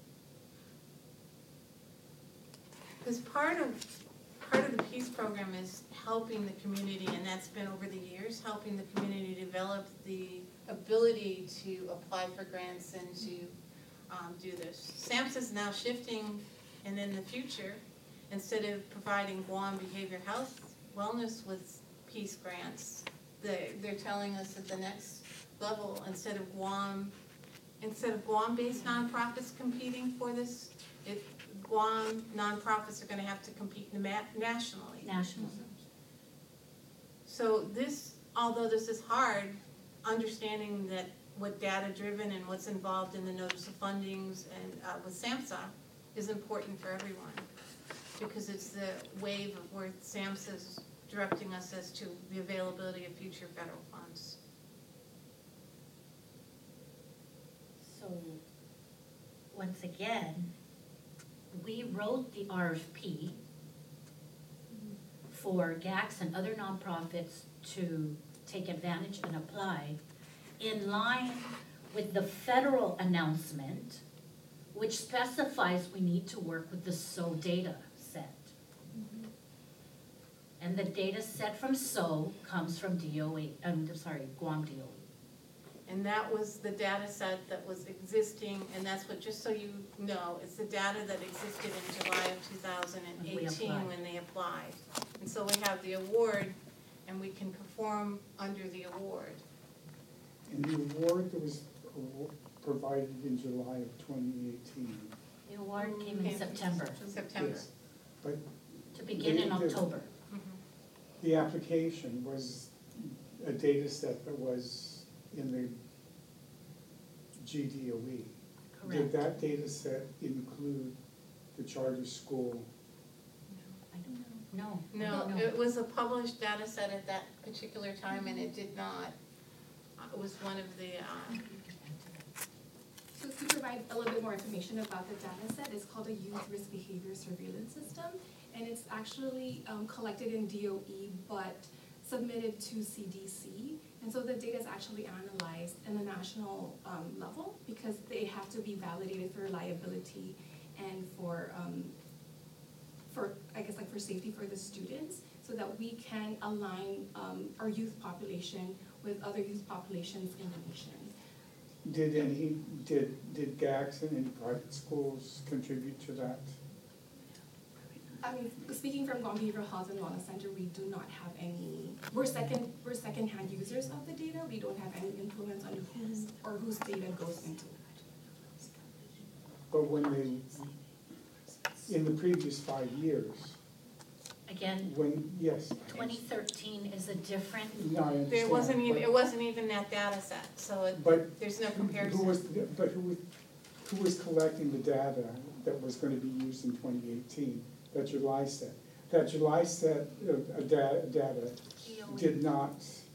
Because part of, part of the PEACE program is helping the community, and that's been over the years, helping the community develop the ability to apply for grants and to um, do this. SAMHSA is now shifting, and in the future, instead of providing Guam Behavior Health Wellness with PEACE grants, they, they're telling us at the next level, instead of Guam, instead of Guam-based nonprofits competing for this, it, Guam nonprofits are gonna have to compete na- nationally. National. So this, although this is hard, understanding that what data-driven and what's involved in the notice of fundings and uh, with SAMHSA is important for everyone. Because it's the wave of where SAMHSA is directing us as to the availability of future federal funds. So, once again, we wrote the R F P for GAGS and other nonprofits to take advantage and apply in line with the federal announcement, which specifies we need to work with the S O data set. And the data set from S O comes from D O E, I'm sorry, Guam D O E. And that was the data set that was existing, and that's what, just so you know, it's the data that existed in July of two thousand When we eighteen applied. when they applied. And so we have the award, and we can perform under the award. And the award that was awa- provided in July of twenty eighteen. The award came in Came- September, September. Yes. But to begin in The- the- October. Mhm. the application was a data set that was in the G D O E. Did Correct. that data set include the charter school? I don't know. No. I No, don't know. it was a published data set at that particular time, and it did not, uh, it was one of the, uh, So to provide a little bit more information about the data set, it's called a Youth Risk Behavior Surveillance System. And it's actually um, collected in D O E, but submitted to C D C. And so the data is actually analyzed in the national um, level because they have to be validated for reliability and for, um, for I guess like for safety for the students, so that we can align um, our youth population with other youth populations in the nation. Did any, did, did G A C S and any private schools contribute to that? I mean, speaking from Guam Behavioral Health and Wellness Center, we do not have any, we're second, we're second-hand users of the data. We don't have any influence on whose, or whose data goes into it. But when they, in the previous five years, Again, when, yes. twenty thirteen is a different, No, I understand. There wasn't even, but- it wasn't even that data set, so it, But there's no who- comparison. Who was, but who, was- who was collecting the data that was gonna be used in twenty eighteen, that July set? That July set of uh, da- data did not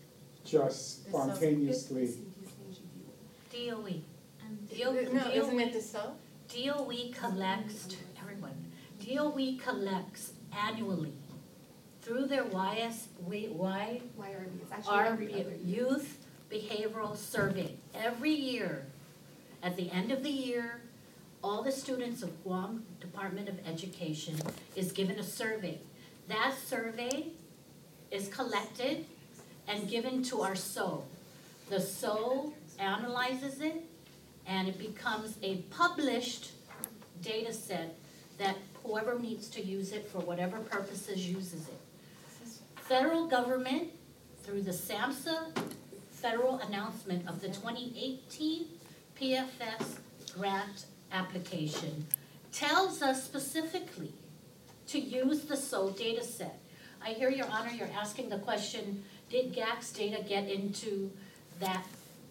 just The sub- spontaneously, C D C and G D O. D O E. No, isn't it the so? D O E collects, everyone, D O E collects annually through their Y S, Y, Y R B, it's actually our every other year. Youth Behavioral Survey. Every year, at the end of the year, all the students of Guam Department of Education is given a survey. That survey is collected and given to our S O. The S O analyzes it, and it becomes a published data set that whoever needs to use it for whatever purposes uses it. Federal government, through the SAMHSA federal announcement of the twenty eighteen P F S grant application, tells us specifically to use the S O data set. I hear, Your Honor, you're asking the question, did G A C S data get into that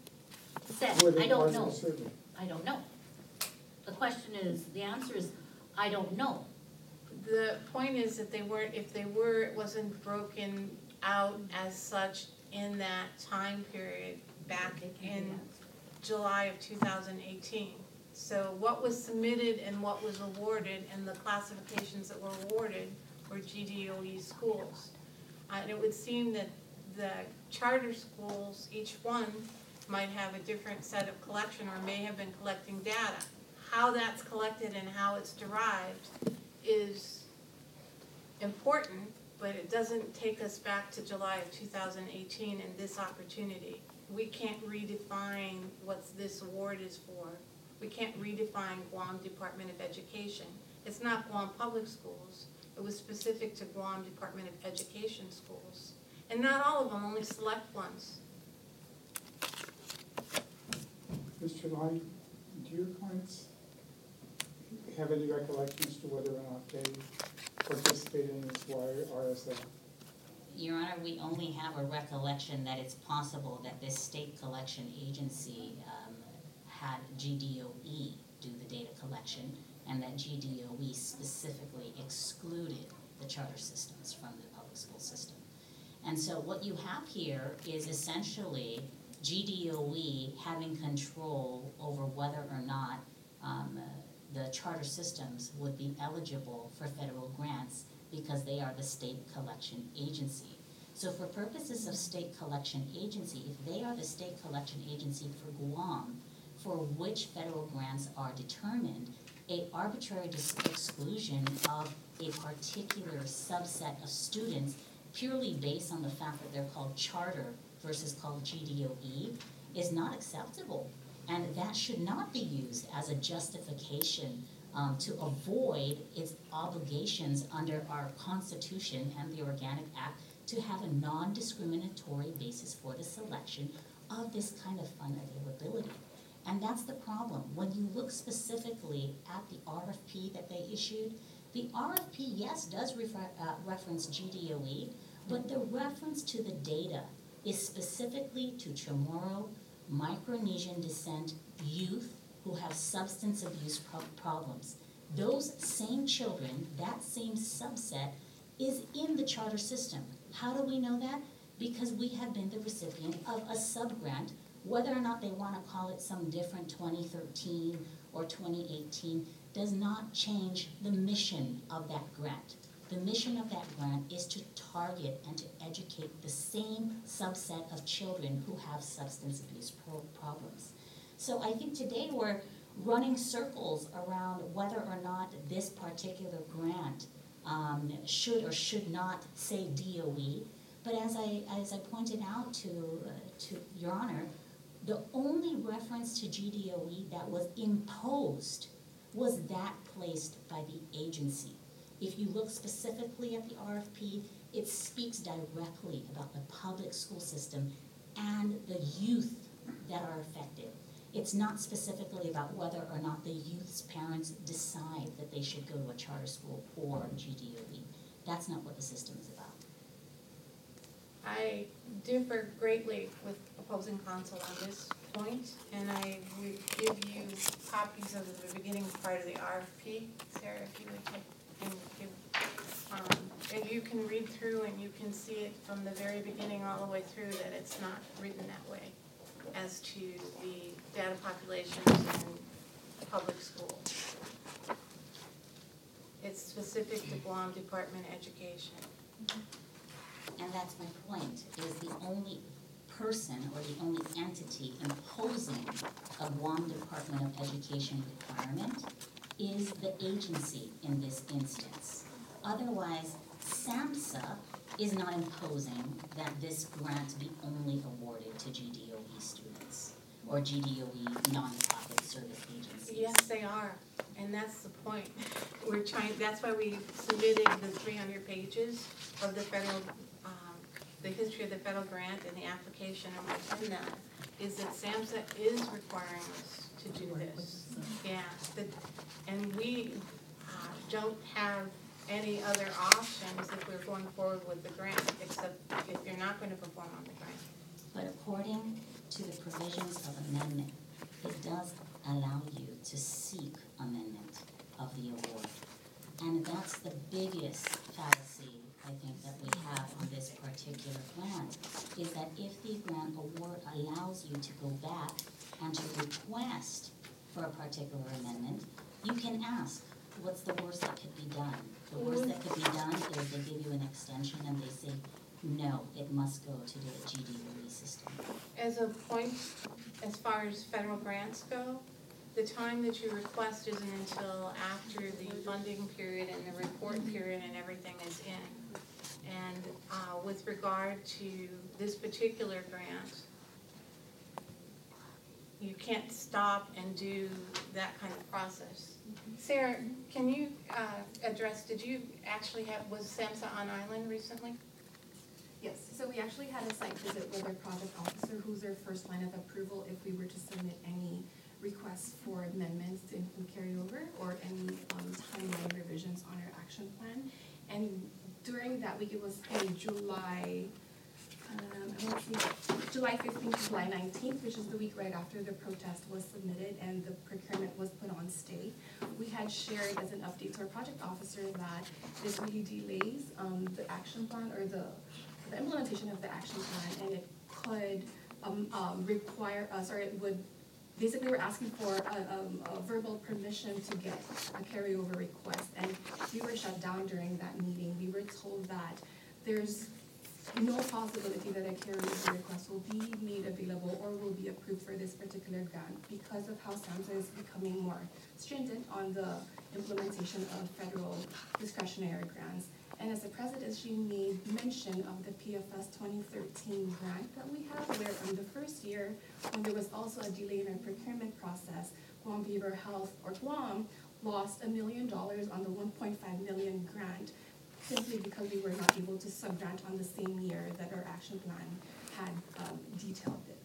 set? were they I part don't of the know. survey? I don't know. The question is, the answer is, I don't know. The point is that they weren't, if they were, it wasn't broken out as such in that time period back in July of two thousand eighteen. So what was submitted and what was awarded and the classifications that were awarded were G D O E schools. Uh, And it would seem that the charter schools, each one might have a different set of collection or may have been collecting data. How that's collected and how it's derived is important, but it doesn't take us back to July of two thousand eighteen and this opportunity. We can't redefine what this award is for. We can't redefine Guam Department of Education. It's not Guam Public Schools. It was specific to Guam Department of Education schools. And not all of them, only select ones. Mister Lai, do your clients have any recollection as to whether or not they participated in this R S A? Your Honor, we only have a recollection that it's possible that this state collection agency um, had G D O E do the data collection, and that G D O E specifically excluded the charter systems from the public school system. And so what you have here is essentially G D O E having control over whether or not um, uh, the charter systems would be eligible for federal grants because they are the state collection agency. So for purposes of state collection agency, if they are the state collection agency for Guam, for which federal grants are determined, a arbitrary dis- exclusion of a particular subset of students purely based on the fact that they're called charter versus called G D O E is not acceptable. And that should not be used as a justification um, to avoid its obligations under our Constitution and the Organic Act to have a non-discriminatory basis for the selection of this kind of fund availability. And that's the problem. When you look specifically at the R F P that they issued, the R F P, yes, does refer, uh, reference G D O E, but the reference to the data is specifically to Chamorro, Micronesian descent youth who have substance abuse pro- problems. Those same children, that same subset, is in the charter system. How do we know that? Because we have been the recipient of a subgrant, whether or not they want to call it some different twenty thirteen or twenty eighteen, does not change the mission of that grant. The mission of that grant is to target and to educate the same subset of children who have substance abuse pro- problems. So I think today we're running circles around whether or not this particular grant um, should or should not say D O E. But as I, as I pointed out to, uh, to Your Honor, the only reference to G D O E that was imposed was that placed by the agency. If you look specifically at the R F P, it speaks directly about the public school system and the youth that are affected. It's not specifically about whether or not the youth's parents decide that they should go to a charter school or G D O E. That's not what the system is about. I differ greatly with opposing counsel on this point, and I would give you copies of the beginning part of the R F P. Sarah, if you would take, and give, um, and you can read through and you can see it from the very beginning all the way through that it's not written that way as to the data populations in public school. It's specific to Guam Department of Education. And that's my point, is the only person or the only entity imposing a Guam Department of Education requirement is the agency in this instance. Otherwise, SAMHSA is not imposing that this grant be only awarded to G D O E students or G D O E nonprofit service agencies. Yes, they are, and that's the point. We're trying, that's why we submitted the three hundred pages of the federal, um, the history of the federal grant and the application, and within that is that SAMHSA is requiring us to do this. Yeah, the, and we uh, don't have any other options if we're going forward with the grant, except if you're not going to perform on the grant. But according to the provisions of amendment, it does allow you to seek amendment of the award. And that's the biggest fallacy, I think, that we have on this particular grant, is that if the grant award allows you to go back and to request for a particular amendment, you can ask, what's the worst that could be done? The worst that could be done is they give you an extension and they say, no, it must go to the G D O E system. As a point, as far as federal grants go, the time that you request isn't until after the funding period and the report period and everything is in. And uh, with regard to this particular grant, you can't stop and do that kind of process. Sarah, can you uh, address, did you actually have, was SAMHSA on island recently? Yes, so we actually had a site visit with our project officer, who's their first line of approval if we were to submit any requests for amendments to include carryover or any um, timeline revisions on our action plan. And during that week, it was in July, um, I want to see, July fifteenth to July nineteenth, which is the week right after the protest was submitted and the procurement was put on stay. We had shared as an update to our project officer that this really delays um, the action plan or the the implementation of the action plan, and it could um, um, require us, or it would, basically we're asking for a, um, a verbal permission to get a carryover request, and we were shut down during that meeting. We were told that there's no possibility that a carryover request will be made available or will be approved for this particular grant because of how SAMHSA is becoming more stringent on the implementation of federal discretionary grants. And as the president, she made mention of the P F S twenty thirteen grant that we have, where in the first year, when there was also a delay in our procurement process, Guam Beaver Health, or Guam, lost a million dollars on the one point five million grant, simply because we were not able to sub-grant on the same year that our action plan had um, detailed it.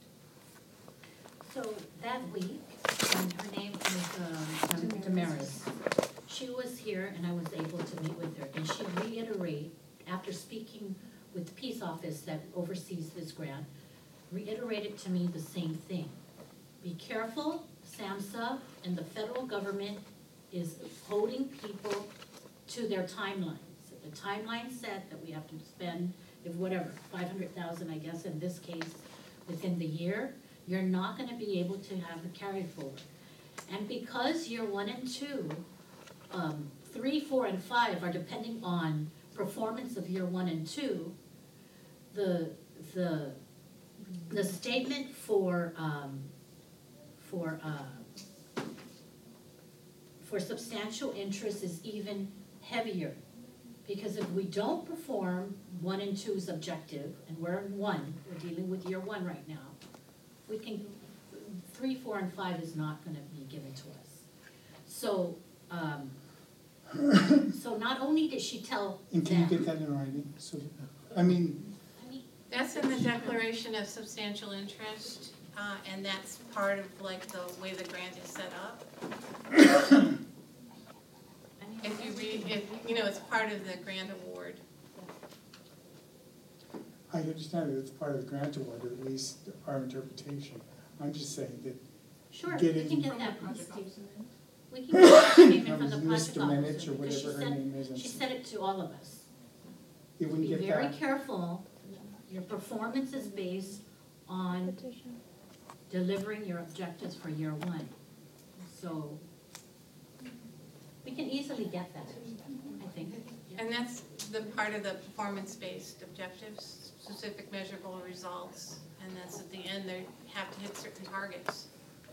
So that week, um, her name is um, um, Damaris. She was here and I was able to meet with her, and she reiterated, after speaking with the peace office that oversees this grant, reiterated to me the same thing. Be careful, SAMHSA and the federal government is holding people to their timelines. The timeline said that we have to spend, if whatever, five hundred thousand, I guess, in this case, within the year, you're not gonna be able to have the carry forward. And because year one and two, um, three, four, and five are depending on performance of year one and two, the, the, the statement for, um, for, uh, for substantial interest is even heavier. Because if we don't perform one and two's objective, and we're in one, we're dealing with year one right now, we can, three, four, and five is not gonna be given to us. So, um, so not only did she tell And can you them- get that in writing? So, I mean, I mean, That's in the declaration of substantial interest, uh, and that's part of like the way the grant is set up. I mean, If you read, if, you know, it's part of the grant award. I understand that it's part of the grant award, or at least our interpretation. I'm just saying that Sure, we getting- can get that, we can get that statement That from the was project Mister officer, Minich or because she whatever her said, name is, I'm she sorry. said it to all of us. if we Be get very that, careful, your performance is based on delivering your objectives for year one. So, we can easily get that, I think. And that's the part of the performance-based objectives, specific measurable results. And that's at the end, they have to hit certain targets.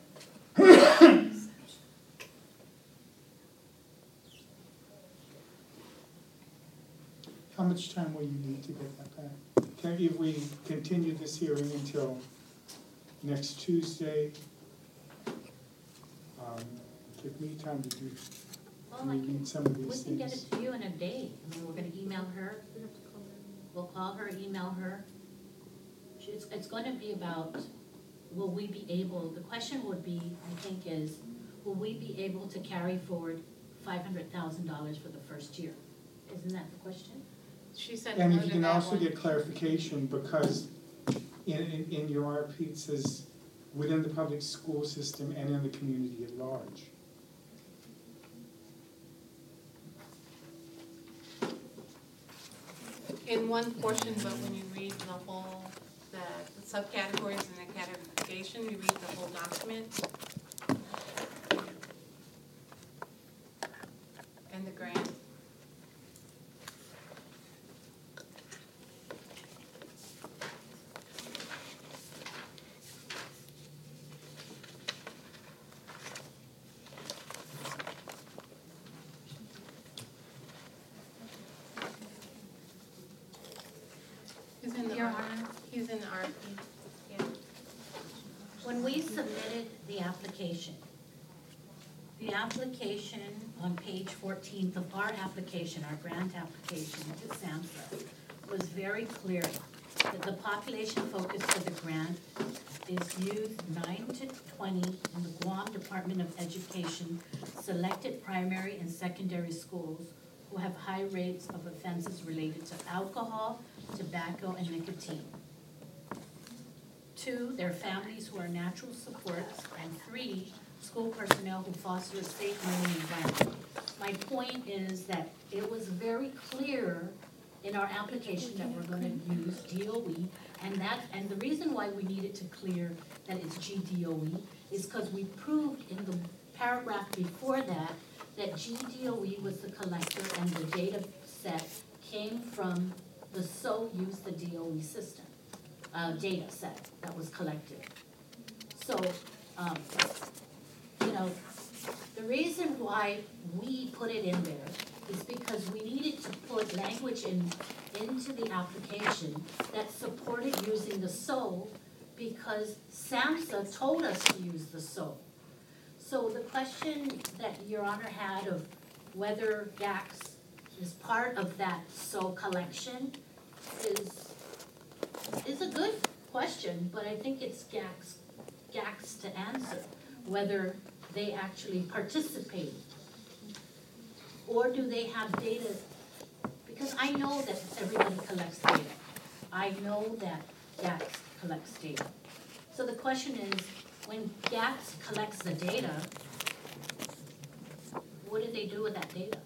how much time will you need to get that back? Can, if we continue this hearing until next Tuesday, um, give me time to do, Well, to I can, read some of we these can get things. it to you in a day. I mean, we're gonna email her. We'll call her, email her. She- It's, it's gonna be about, will we be able, the question would be, I think is, will we be able to carry forward five hundred thousand dollars for the first year? Isn't that the question? She said And more if you than can that also one. get clarification, because in, in, in your R P it says, within the public school system and in the community at large. In one portion, but when you read the whole, the the subcategories and the categorization, you read the whole document. And the grant. He's in the, Your R- Honor. he's in the R P, yeah. When we submitted the application, the application on page fourteen of our application, our grant application to SAMHSA, was very clear that the population focus for the grant is youth nine to twenty in the Guam Department of Education selected primary and secondary schools who have high rates of offenses related to alcohol, tobacco, and nicotine. Two, their families who are natural supports, and three, school personnel who foster a safe learning environment. My point is that it was very clear in our application that we're gonna use D O E, and that, and the reason why we needed to clear that it's G D O E is because we proved in the paragraph before that, that G D O E was the collector and the data set came from the S O used the D O E system, uh, data set that was collected. So, um, you know, the reason why we put it in there is because we needed to put language in, into the application that supported using the S O because SAMHSA told us to use the S O. So the question that Your Honor had of whether G A C S is part of that S O collection is, is a good question, but I think it's G A C S, G A C S to answer, whether they actually participate. Or do they have data, because I know that everybody collects data. I know that G A C S collects data. So the question is, when G A C S collects the data, what do they do with that data?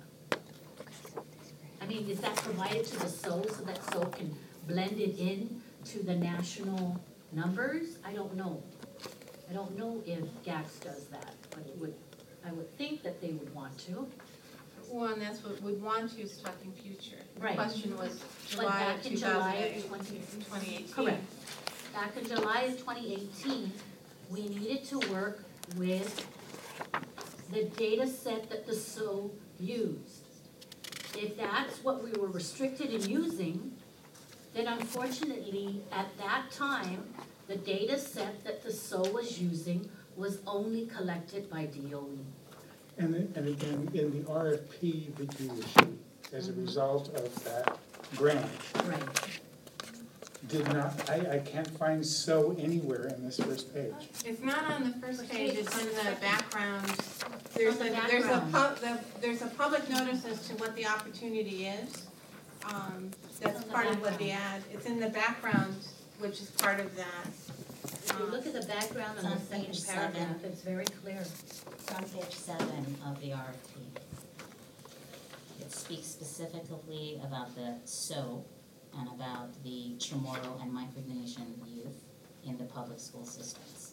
I mean, is that provided to the S O so that S O can blend it in to the national numbers? I don't know. I don't know if G A C S does that, but it would, I would think that they would want to. Well, and that's what we'd want to is talking future. The Right. question was But July back of in two July thousand of twenty, twenty eighteen. correct. Back in July of twenty eighteen, we needed to work with the data set that the S O used. If that's what we were restricted in using, then unfortunately, at that time, the data set that the S O was using was only collected by D O E. And, then- and again, in the R F P that you issued as a result of that grant, Right. did not, I, I can't find so anywhere in this first page. It's not on the first What page, page? it's on the background. There's On the a, there's a, background. pub- the, there's a public notice as to what the opportunity is. Um, that's on the part of what the background. ad, it's in the background, which is part of that. If you look at the background It's on on the second page paragraph, seven. it's very clear. It's on page seven of the R F P. It speaks specifically about the S O and about the Chamorro and Micronesian youth in the public school systems.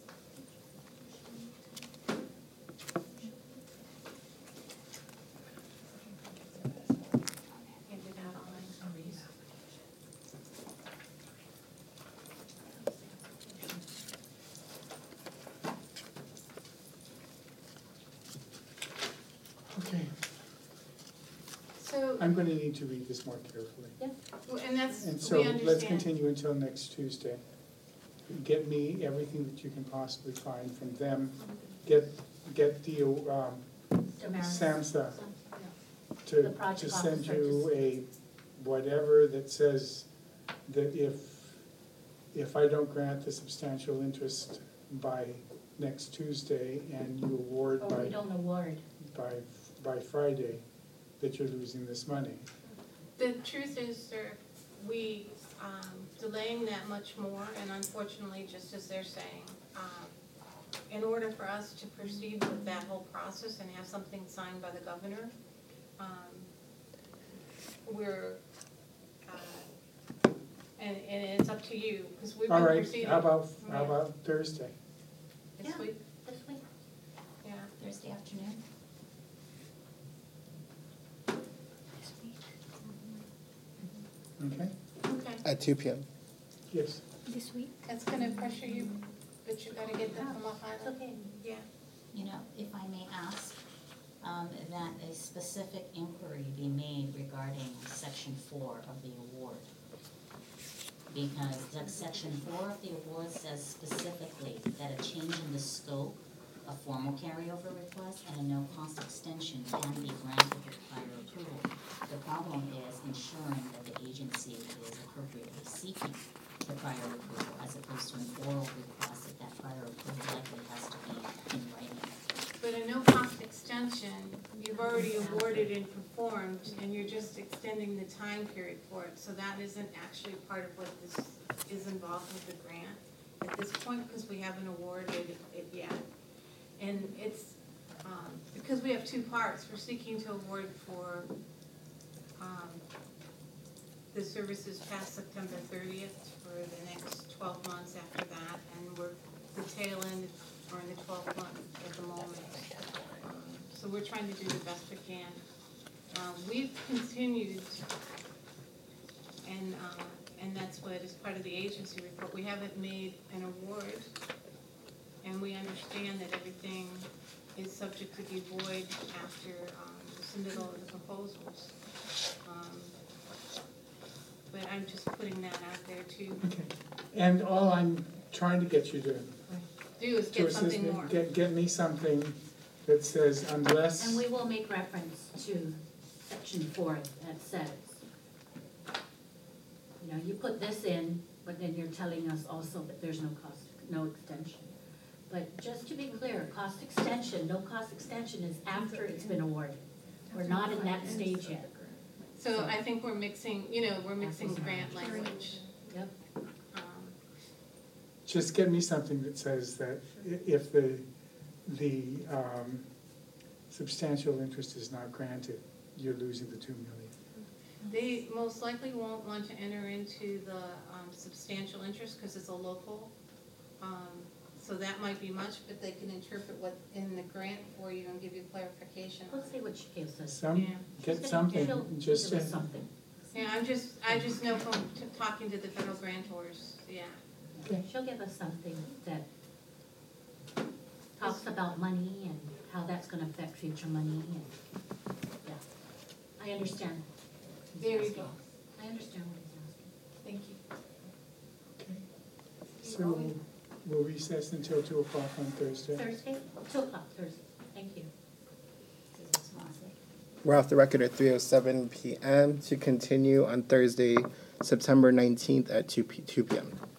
Handed out online. Okay, So, I'm gonna need to read this more carefully. well, and that's, And we so understand. let's continue until next Tuesday. Get me everything that you can possibly find from them. Get, get the, um, Damaris. SAMHSA The to, project to send officer you to- a, whatever that says that if, if I don't grant the substantial interest by next Tuesday and you award Or we by, don't award. by, by Friday, that you're losing this money. The truth is, sir, we, um, delaying that much more, and unfortunately, just as they're saying, um, in order for us to proceed with that whole process and have something signed by the governor, um, we're, uh, and, and it's up to you, because we've All been right, proceeding. how about, how Yeah. about Thursday? This Yeah. week, This week. yeah. Thursday afternoon? Okay, Okay, At two P M. yes. This week? that's gonna pressure you, but you gotta get that from Oak It's Island. okay. Yeah. You know, if I may ask, um, that a specific inquiry be made regarding section four of the award. Because that section four of the award says specifically that a change in the scope, a formal carryover request, and a no-cost extension can be granted with prior approval. The problem is ensuring that the agency is appropriately seeking the prior approval as opposed to an oral request that that prior approval likely has to be in writing. But a no-cost extension, you've already awarded and performed, and you're just extending the time period for it. So that isn't actually part of what this is involved with the grant at this point, because we haven't awarded it yet. And it's, um, because we have two parts, we're seeking to award for, um, the services past September thirtieth for the next twelve months after that, and we're the tail end, or in the twelfth month at the moment. Um, So we're trying to do the best we can. Uh, we've continued, and, uh, and that's what is part of the agency report, we haven't made an award, and we understand that everything is subject to be void after, um, the submittal of the proposals. Um, But I'm just putting that out there to Okay. And all I'm trying to get you to, do is to get assist something me, more. get, get me something that says unless. And we will make reference to section four that says, you know, you put this in, but then you're telling us also that there's no cost, no extension. But just to be clear, cost extension, no cost extension is after it's been awarded. We're not in that stage yet. So I think we're mixing, you know, we're mixing grant language. Yep. Um, Just get me something that says that i- if the, the um, substantial interest is not granted, you're losing the two million. They most likely won't want to enter into the um, substantial interest because it's a local um, so that might be much, but they can interpret what in the grant for you and give you clarification on We'll see it. what she gives us. Some, Yeah. She's get gonna- something, she'll just give us send, something. Yeah, I'm just, I just know from t- talking to the federal grantors, yeah. okay, She'll give us something that talks about money and how that's gonna affect future money and, yeah. I understand. what he's There you asking. go. I understand what he's asking. Thank you. okay. So we'll recess until two o'clock on Thursday. Thursday, two o'clock Thursday, thank you. We're off the record at three oh seven p m to continue on Thursday, September nineteenth at two p.m.